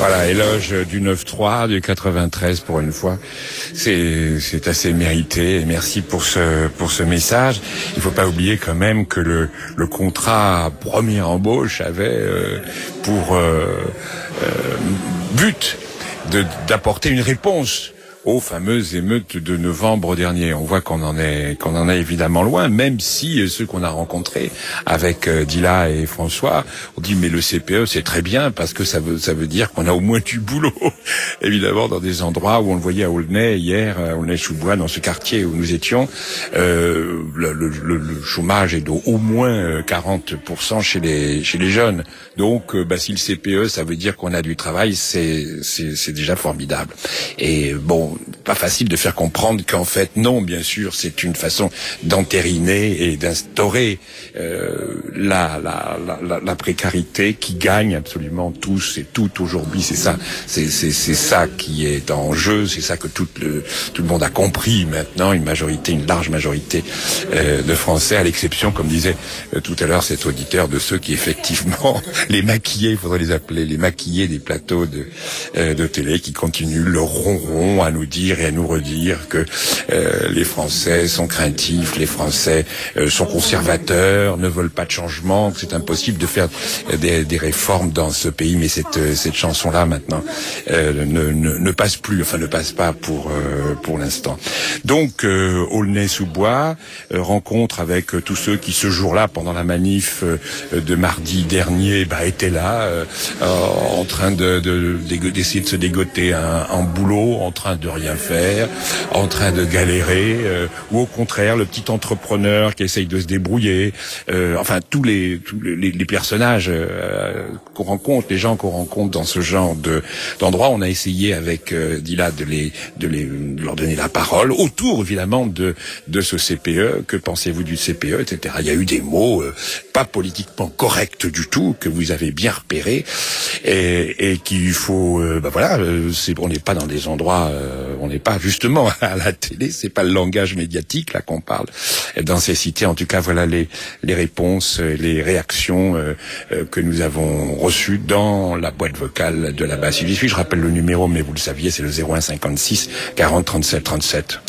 Voilà, éloge du 9-3, du 93 pour une fois. C'est assez mérité et merci pour ce message. Il faut pas oublier quand même que le contrat première embauche avait pour but d'apporter une réponse aux fameuses émeutes de novembre dernier. On voit qu'on en est évidemment loin, même si ceux qu'on a rencontrés avec Dila et François ont dit mais le CPE c'est très bien parce que ça veut dire qu'on a au moins du boulot. Évidemment dans des endroits où on le voyait à Aulnay hier, à Aulnay-sous-Bois, dans ce quartier où nous étions, le chômage est d'au moins 40% chez les jeunes. Donc si le CPE ça veut dire qu'on a du travail, c'est déjà formidable. Et bon, pas facile de faire comprendre qu'en fait non, bien sûr, c'est une façon d'entériner et d'instaurer la précarité qui gagne absolument tous et toutes aujourd'hui. C'est ça qui est en jeu, c'est ça que tout le monde a compris maintenant, une large majorité de Français, à l'exception, comme disait tout à l'heure cet auditeur, de ceux qui effectivement les maquillés, il faudrait les appeler les maquillés des plateaux de télé, qui continuent leur ronron à nous dire et à nous redire que les Français sont craintifs, les Français sont conservateurs, ne veulent pas de changement, que c'est impossible de faire des réformes dans ce pays. Mais cette chanson-là maintenant ne passe plus, ne passe pas pour l'instant. Donc Aulnay-sous-Bois, rencontre avec tous ceux qui ce jour-là, pendant la manif de mardi dernier, étaient là en train d'essayer de se dégoter un boulot, en train de rien faire, en train de galérer, ou au contraire le petit entrepreneur qui essaye de se débrouiller, tous les personnages qu'on rencontre, les gens qu'on rencontre dans ce genre d'endroit. On a essayé avec Dila de leur donner la parole autour évidemment de ce CPE. Que pensez-vous du CPE, etc. Il y a eu des mots pas politiquement corrects du tout, que vous avez bien repérés, et qu'il faut on n'est pas dans des endroits, on n'est pas justement à la télé, c'est pas le langage médiatique là qu'on parle dans ces cités. En tout cas, voilà les réponses, les réactions que nous avons reçues dans la boîte vocale de la Basse. Je rappelle le numéro, mais vous le saviez, c'est le 01 56 40 37 37.